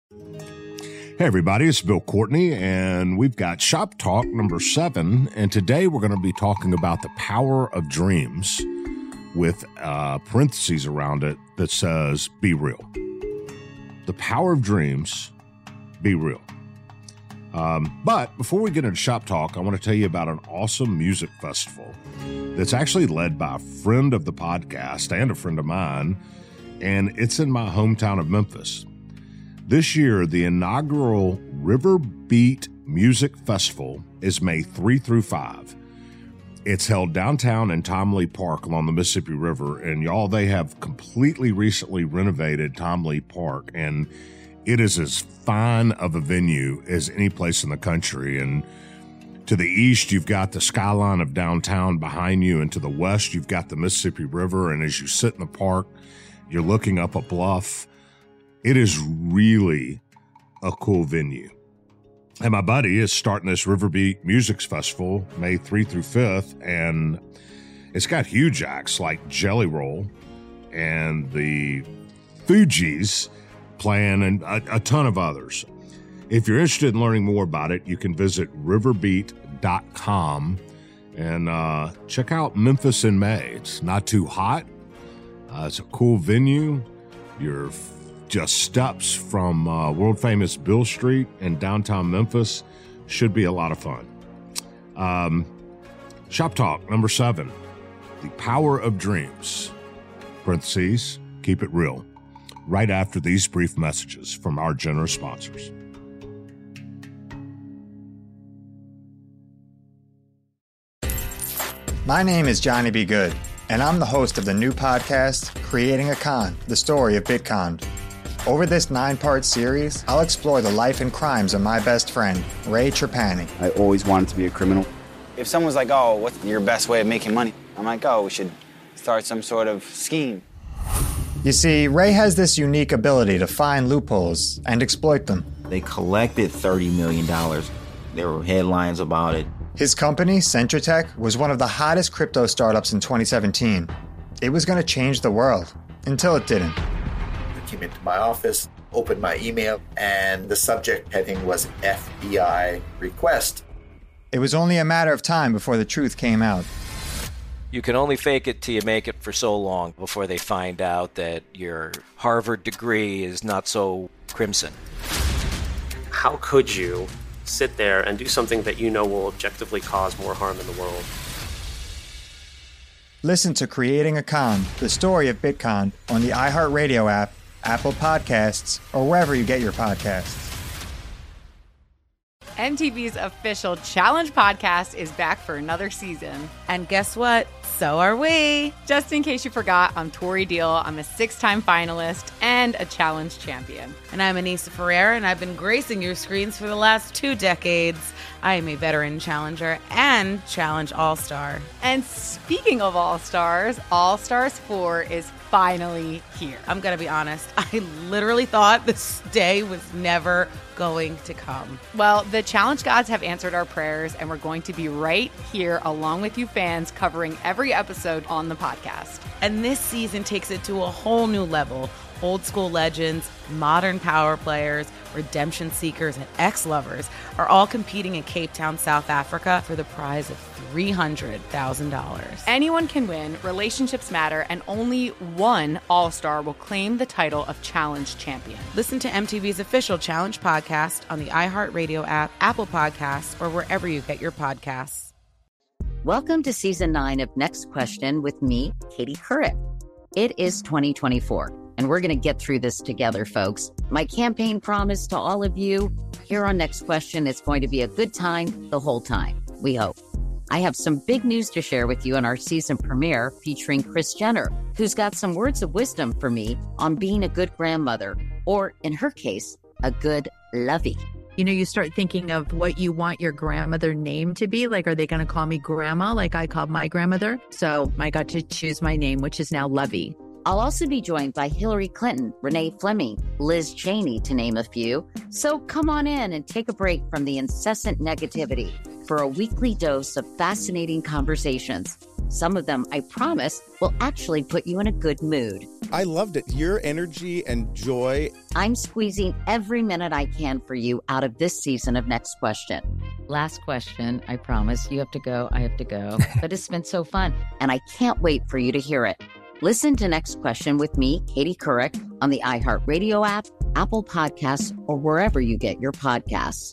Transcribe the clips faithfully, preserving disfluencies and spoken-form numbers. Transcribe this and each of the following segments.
Hey everybody, it's Bill Courtney, and we've got Shop Talk number seven, and today we're going to be talking about the power of dreams with uh, parentheses around it that says, be real. The power of dreams, be real. Um, but before we get into Shop Talk, I want to tell you about an awesome music festival that's actually led by a friend of the podcast and a friend of mine, and it's in my hometown of Memphis. This year, the inaugural River Beat Music Festival is May third through fifth. It's held downtown in Tom Lee Park along the Mississippi River, and y'all, they have completely recently renovated Tom Lee Park, and it is as fine of a venue as any place in the country. And to the east, you've got the skyline of downtown behind you, and to the west, you've got the Mississippi River, and as you sit in the park, you're looking up a bluff. It is really a cool venue. And my buddy is starting this River Beat Music Festival May third through fifth, and it's got huge acts like Jelly Roll and the Fugees playing and a, a ton of others. If you're interested in learning more about it, you can visit river beat dot com and uh, check out Memphis in May. It's not too hot. Uh, it's a cool venue. You're just steps from uh, world-famous Beale Street in downtown Memphis. Should be a lot of fun. Um, Shop Talk number seven, the power of dreams, parentheses, keep it real, right after these brief messages from our generous sponsors. My name is Johnny B. Good, and I'm the host of the new podcast, Creating a Con, the story of Bitcon. Over this nine-part series, I'll explore the life and crimes of my best friend, Ray Trapani. I always wanted to be a criminal. If someone's like, oh, what's your best way of making money? I'm like, oh, we should start some sort of scheme. You see, Ray has this unique ability to find loopholes and exploit them. They collected thirty million dollars. There were headlines about it. His company, Centratech, was one of the hottest crypto startups in twenty seventeen. It was going to change the world, until it didn't. I came into my office, opened my email, and the subject heading was F B I request. It was only a matter of time before the truth came out. You can only fake it till you make it for so long before they find out that your Harvard degree is not so crimson. How could you sit there and do something that you know will objectively cause more harm in the world? Listen to Creating a Con, the story of Bitcon, on the iHeartRadio app, Apple Podcasts, or wherever you get your podcasts. M T V's official Challenge podcast is back for another season. And guess what? So are we. Just in case you forgot, I'm Tori Deal. I'm a six-time finalist and a Challenge champion. And I'm Anissa Ferreira, and I've been gracing your screens for the last two decades. I am a veteran challenger and Challenge All-Star. And speaking of All-Stars, All-Stars four is finally here. I'm going to be honest. I literally thought this day was never going to come. Well, the Challenge gods have answered our prayers, and we're going to be right here along with you fans covering every episode on the podcast. And this season takes it to a whole new level. Old school legends, modern power players, redemption seekers, and ex-lovers are all competing in Cape Town, South Africa for the prize of three hundred thousand dollars. Anyone can win, relationships matter, and only one All-Star will claim the title of Challenge Champion. Listen to M T V's official Challenge podcast on the iHeartRadio app, Apple Podcasts, or wherever you get your podcasts. Welcome to Season nine of Next Question with me, Katie Couric. It is twenty twenty-four. And we're going to get through this together, folks. My campaign promise to all of you here on Next Question is going to be a good time the whole time, we hope. I have some big news to share with you in our season premiere featuring Kris Jenner, who's got some words of wisdom for me on being a good grandmother, or in her case, a good lovey. You know, you start thinking of what you want your grandmother name to be. Like, are they going to call me grandma like I called my grandmother? So I got to choose my name, which is now Lovey. I'll also be joined by Hillary Clinton, Renee Fleming, Liz Cheney, to name a few. So come on in and take a break from the incessant negativity for a weekly dose of fascinating conversations. Some of them, I promise, will actually put you in a good mood. I loved it. Your energy and joy. I'm squeezing every minute I can for you out of this season of Next Question. Last question, I promise. You have to go, I have to go. But it's been so fun, and I can't wait for you to hear it. Listen to Next Question with me, Katie Couric, on the iHeartRadio app, Apple Podcasts, or wherever you get your podcasts.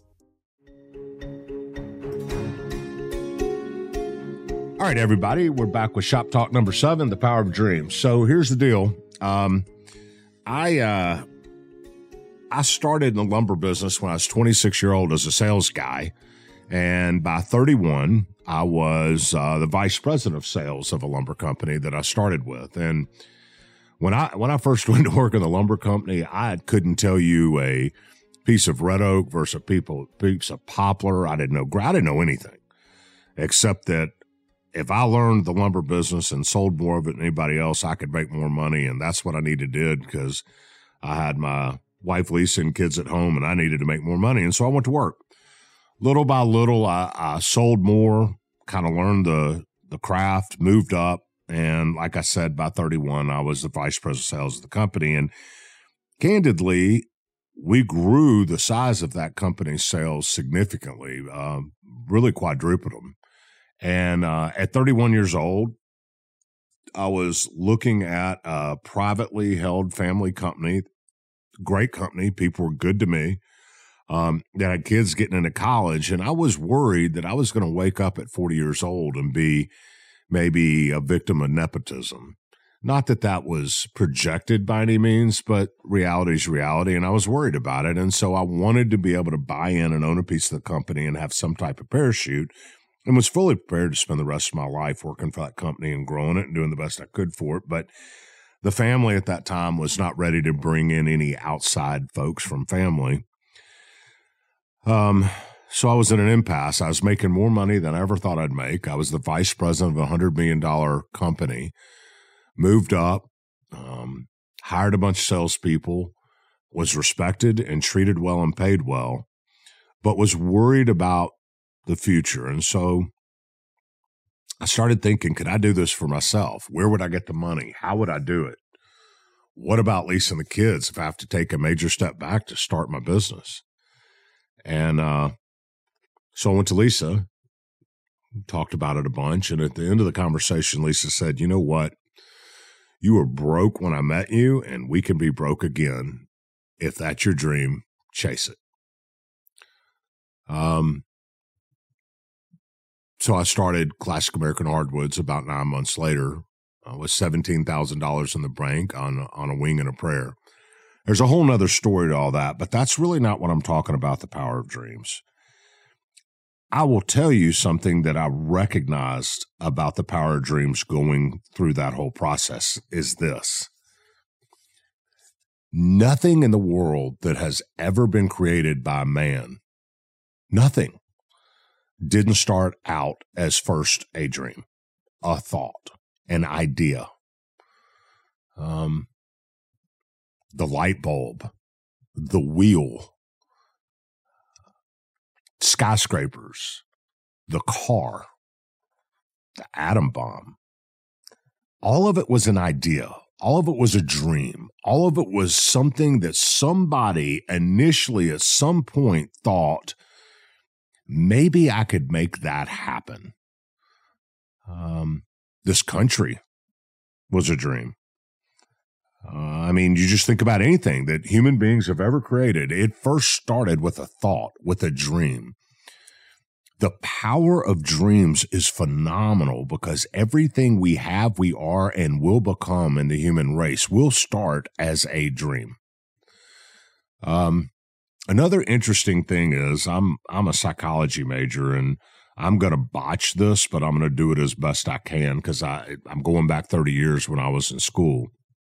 All right, everybody, we're back with Shop Talk number seven, The Power of Dreams. So here's the deal. Um, I uh, I started in the lumber business when I was twenty-six years old as a sales guy. And by thirty-one, I was uh, the vice president of sales of a lumber company that I started with. And when I when I first went to work in the lumber company, I couldn't tell you a piece of red oak versus a people, piece of poplar. I didn't know. I didn't know anything except that if I learned the lumber business and sold more of it than anybody else, I could make more money. And that's what I needed to do because I had my wife, Lisa, and kids at home, and I needed to make more money. And so I went to work. Little by little, I, I sold more, kind of learned the, the craft, moved up. And like I said, by thirty-one, I was the vice president of sales of the company. And candidly, we grew the size of that company's sales significantly, um, really quadrupled them. And uh, at thirty-one years old, I was looking at a privately held family company, great company. People were good to me. Um, that had kids getting into college. And I was worried that I was going to wake up at forty years old and be maybe a victim of nepotism. Not that that was projected by any means, but reality is reality. And I was worried about it. And so I wanted to be able to buy in and own a piece of the company and have some type of parachute. And was fully prepared to spend the rest of my life working for that company and growing it and doing the best I could for it. But the family at that time was not ready to bring in any outside folks from family. Um, so I was in an impasse. I was making more money than I ever thought I'd make. I was the vice president of a one hundred million dollars company, moved up, um, hired a bunch of salespeople, was respected and treated well and paid well, but was worried about the future. And so I started thinking, could I do this for myself? Where would I get the money? How would I do it? What about Lisa and the kids if I have to take a major step back to start my business? And uh, so I went to Lisa, talked about it a bunch. And at the end of the conversation, Lisa said, you know what? You were broke when I met you, and we can be broke again. If that's your dream, chase it. Um. So I started Classic American Hardwoods about nine months later uh, with seventeen thousand dollars in the bank on, on a wing and a prayer. There's a whole nother story to all that, but that's really not what I'm talking about, the power of dreams. I will tell you something that I recognized about the power of dreams going through that whole process is this. Nothing in the world that has ever been created by man, nothing, didn't start out as first a dream, a thought, an idea. Um, the light bulb, the wheel, skyscrapers, the car, the atom bomb. All of it was an idea. All of it was a dream. All of it was something that somebody initially at some point thought, maybe I could make that happen. Um, this country was a dream. Uh, I mean, you just think about anything that human beings have ever created. It first started with a thought, with a dream. The power of dreams is phenomenal because everything we have, we are, and will become in the human race will start as a dream. Um, Another interesting thing is I'm I'm a psychology major, and I'm going to botch this, but I'm going to do it as best I can because I I'm going back thirty years when I was in school.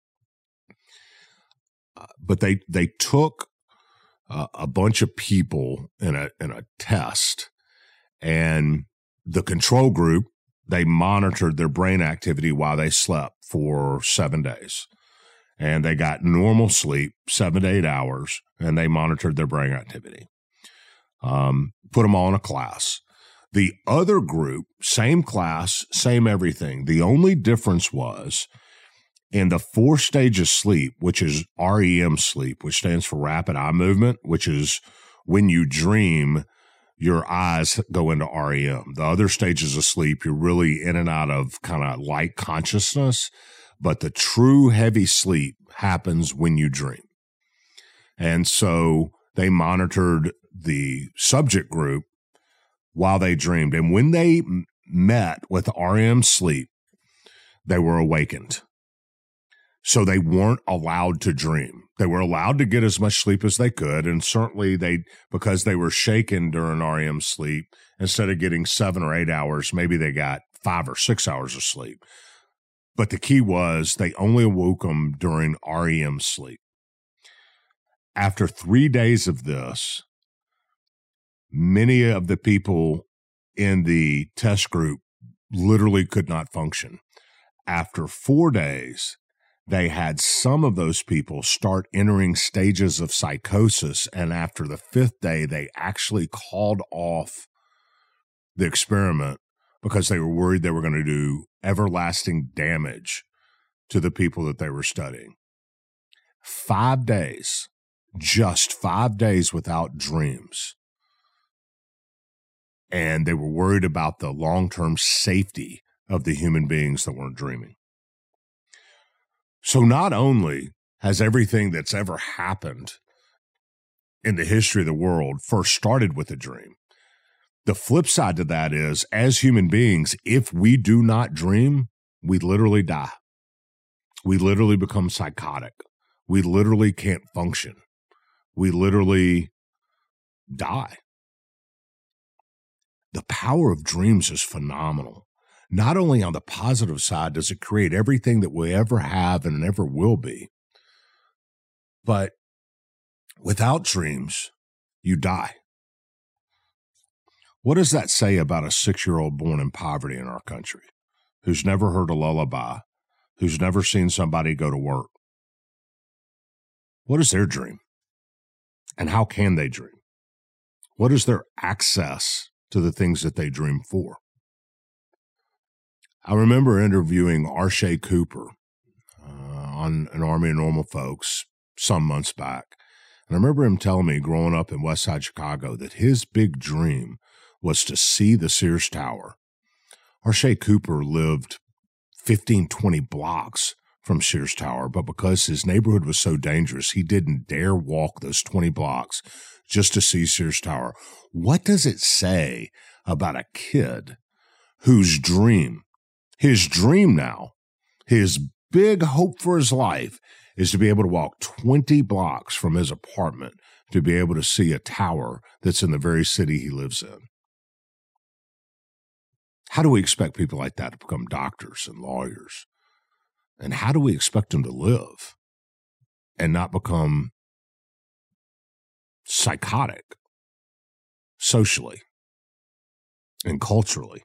Uh, but they they took uh, a bunch of people in a in a test, and the control group, they monitored their brain activity while they slept for seven days. And they got normal sleep, seven to eight hours, and they monitored their brain activity. Um, put them all in a class. The other group, same class, same everything. The only difference was in the four stages sleep, which is R E M sleep, which stands for rapid eye movement, which is when you dream, your eyes go into R E M. The other stages of sleep, you're really in and out of kind of light consciousness, but the true heavy sleep happens when you dream. And so they monitored the subject group while they dreamed. And when they m- met with R E M sleep, they were awakened. So they weren't allowed to dream. They were allowed to get as much sleep as they could. And certainly they, because they were shaken during R E M sleep, instead of getting seven or eight hours, maybe they got five or six hours of sleep. But the key was they only awoke them during R E M sleep. After three days of this, many of the people in the test group literally could not function. After four days, they had some of those people start entering stages of psychosis. And after the fifth day, they actually called off the experiment because they were worried they were going to do everlasting damage to the people that they were studying. Five days, just five days without dreams. And they were worried about the long-term safety of the human beings that weren't dreaming. So not only has everything that's ever happened in the history of the world first started with a dream, the flip side to that is, as human beings, if we do not dream, we literally die. We literally become psychotic. We literally can't function. We literally die. The power of dreams is phenomenal. Not only on the positive side does it create everything that we ever have and ever will be, but without dreams, you die. What does that say about a six-year-old born in poverty in our country, who's never heard a lullaby, who's never seen somebody go to work? What is their dream? And how can they dream? What is their access to the things that they dream for? I remember interviewing Arshay Cooper uh, on an Army of Normal Folks some months back. And I remember him telling me growing up in West Side Chicago that his big dream was to see the Sears Tower. Arshay Cooper lived fifteen, twenty blocks from Sears Tower, but because his neighborhood was so dangerous, he didn't dare walk those twenty blocks just to see Sears Tower. What does it say about a kid whose dream, his dream now, his big hope for his life is to be able to walk twenty blocks from his apartment to be able to see a tower that's in the very city he lives in? How do we expect people like that to become doctors and lawyers? And how do we expect them to live and not become psychotic socially and culturally?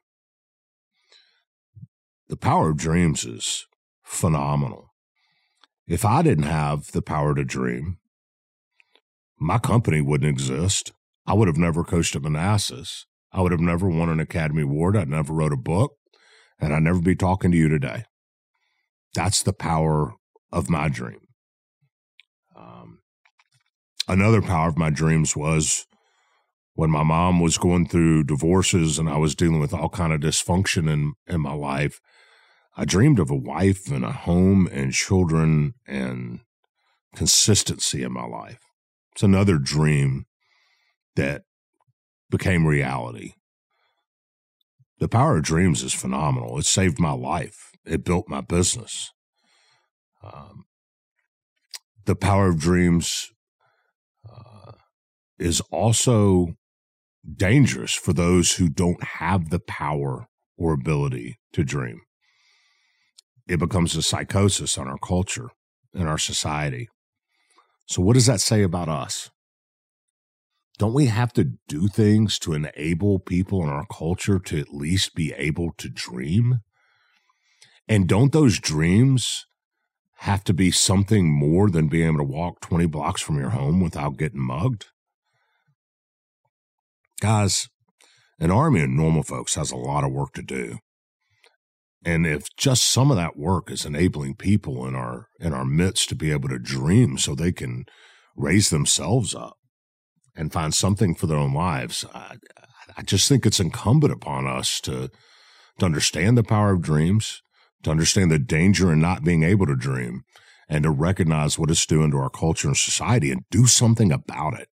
The power of dreams is phenomenal. If I didn't have the power to dream, my company wouldn't exist. I would have never coached at Manassas. I would have never won an Academy Award. I'd never wrote a book, and I'd never be talking to you today. That's the power of my dream. Um, another power of my dreams was when my mom was going through divorces and I was dealing with all kind of dysfunction in, in my life. I dreamed of a wife and a home and children and consistency in my life. It's another dream that became reality. The power of dreams is phenomenal. It saved my life. It built my business. Um, the power of dreams uh, is also dangerous for those who don't have the power or ability to dream. It becomes a psychosis on our culture and our society. So what does that say about us? Don't we have to do things to enable people in our culture to at least be able to dream? And don't those dreams have to be something more than being able to walk twenty blocks from your home without getting mugged? Guys, An army of normal folks has a lot of work to do. And if just some of that work is enabling people in our in our midst to be able to dream so they can raise themselves up and find something for their own lives, I, I just think it's incumbent upon us to, to understand the power of dreams, to understand the danger in not being able to dream, and to recognize what it's doing to our culture and society and do something about it.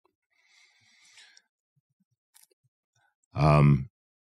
Um,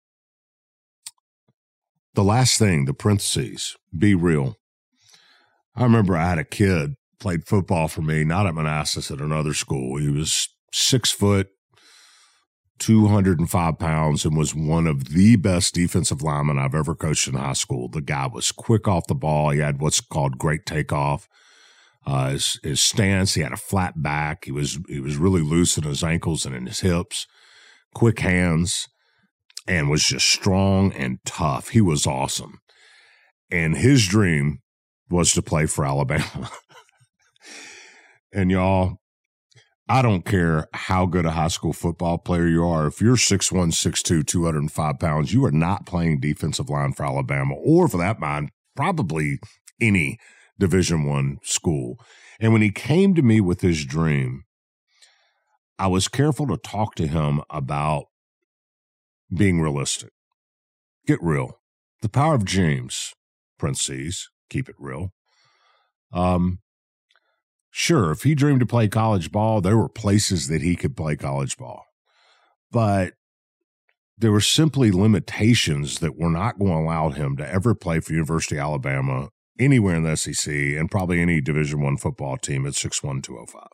the last thing, the parentheses, be real. I remember I had a kid played football for me, not at Manassas, at another school. He was six foot, two hundred five pounds, and was one of the best defensive linemen I've ever coached in high school. The guy was quick off the ball. He had what's called great takeoff. Uh, his, his stance, he had a flat back. He was, he was really loose in his ankles and in his hips, quick hands, and was just strong and tough. He was awesome. And his dream was to play for Alabama. And y'all, I don't care how good a high school football player you are. If you're six one, six two, two hundred five pounds, you are not playing defensive line for Alabama, or for that matter, probably any Division One school. And when he came to me with his dream, I was careful to talk to him about being realistic. Get real. The power of dreams, parentheses, keep it real. Um, sure, if he dreamed to play college ball, there were places that he could play college ball. But there were simply limitations that were not going to allow him to ever play for University of Alabama, anywhere in the S E C, and probably any Division One football team at six one, two oh five.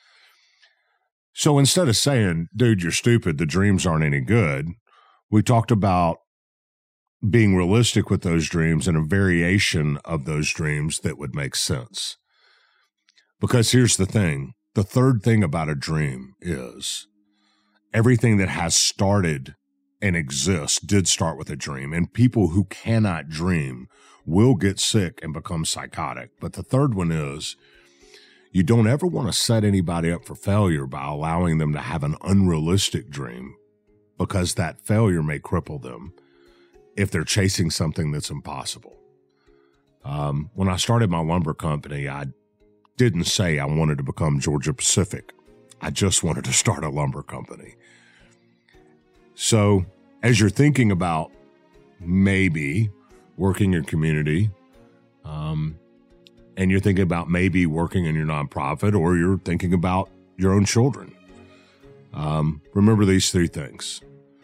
So instead of saying, dude, you're stupid, the dreams aren't any good, we talked about being realistic with those dreams and a variation of those dreams that would make sense. Because here's the thing. The third thing about a dream is everything that has started and exists did start with a dream. And people who cannot dream will get sick and become psychotic. But the third one is you don't ever want to set anybody up for failure by allowing them to have an unrealistic dream, because that failure may cripple them if they're chasing something that's impossible. Um, when I started my lumber company, I didn't say I wanted to become Georgia Pacific. I just wanted to start a lumber company. So as you're thinking about maybe working in your community, um, and you're thinking about maybe working in your nonprofit, or you're thinking about your own children, um, remember these three things.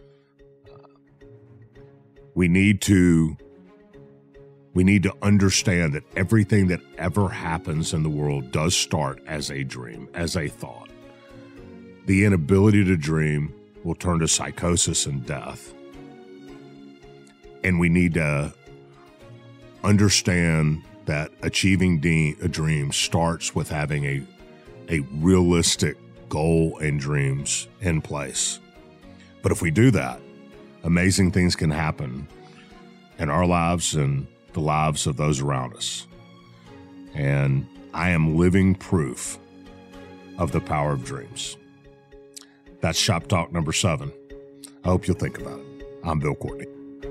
We need to we need to understand that everything that ever happens in the world does start as a dream, as a thought. The inability to dream will turn to psychosis and death. And we need to understand that achieving de- a dream starts with having a, a realistic goal and dreams in place. But if we do that, amazing things can happen in our lives and the lives of those around us. And I am living proof of the power of dreams. That's Shop Talk number seven. I hope you'll think about it. I'm Bill Courtney.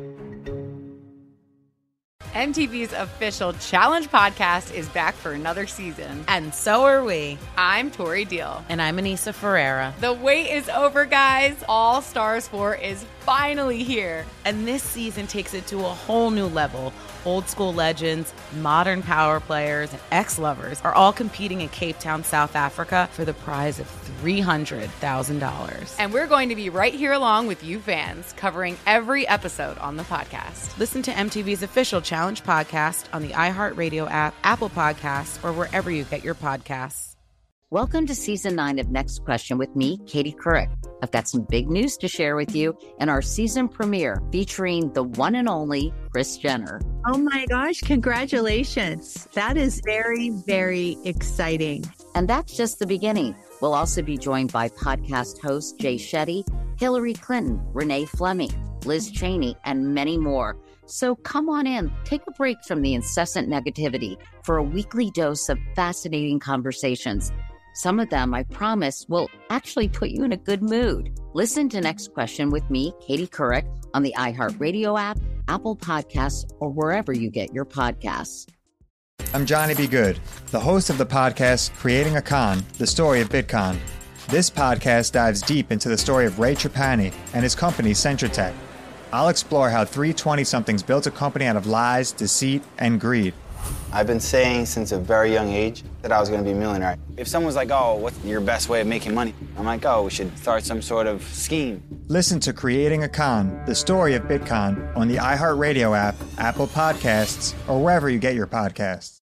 M T V's official Challenge podcast is back for another season. And so are we. I'm Tori Deal. And I'm Anissa Ferreira. The wait is over, guys. All Stars four is finally here. And this season takes it to a whole new level. Old school legends, modern power players, and ex-lovers are all competing in Cape Town, South Africa for the prize of three hundred thousand dollars. And we're going to be right here along with you fans, covering every episode on the podcast. Listen to M T V's official Challenge podcast on the iHeartRadio app, Apple Podcasts, or wherever you get your podcasts. Welcome to season nine of Next Question with me, Katie Couric. I've got some big news to share with you in our season premiere featuring the one and only Kris Jenner. Oh my gosh, congratulations. That is very, very exciting. And that's just the beginning. We'll also be joined by podcast host Jay Shetty, Hillary Clinton, Renee Fleming, Liz Cheney, and many more. So come on in, take a break from the incessant negativity for a weekly dose of fascinating conversations. Some of them, I promise, will actually put you in a good mood. Listen to Next Question with me, Katie Couric, on the iHeartRadio app, Apple Podcasts, or wherever you get your podcasts. I'm Johnny B. Good, the host of the podcast Creating a Con, the story of Bitcoin. This podcast dives deep into the story of Ray Trapani and his company, Centratech. I'll explore how three twenty-somethings built a company out of lies, deceit, and greed. I've been saying since a very young age that I was going to be a millionaire. If someone's like, oh, what's your best way of making money? I'm like, oh, we should start some sort of scheme. Listen to Creating a Con, the story of Bitcoin, on the iHeartRadio app, Apple Podcasts, or wherever you get your podcasts.